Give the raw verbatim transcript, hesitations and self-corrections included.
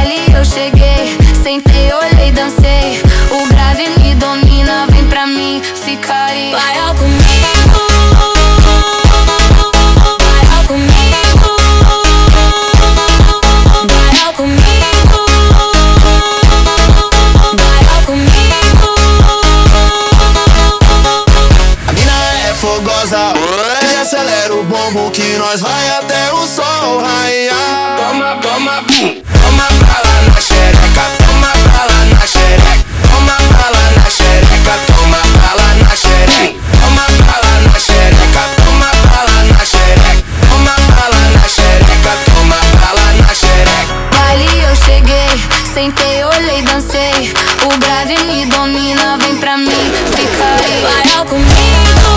baile eu cheguei, sentei, olhei, dancei. O grave me domina, vem pra mim, fica aí. Vai ao comigo, vai ao comigo, vai ao comigo, vai ao comigo. A mina é fogosa, hoje acelera o bombo que nós vai até o sol raiar. Toma, toma, bum, toma bala na xereca, toma bala na xereca, toma bala na xereca, toma bala na xereca, toma bala na xereca, toma bala na xereca, toma bala na xereca, toma bala na xereca. Baile eu cheguei, sentei, olhei, dancei. O grave me domina, vem pra mim, fica aí. Vai ao comigo.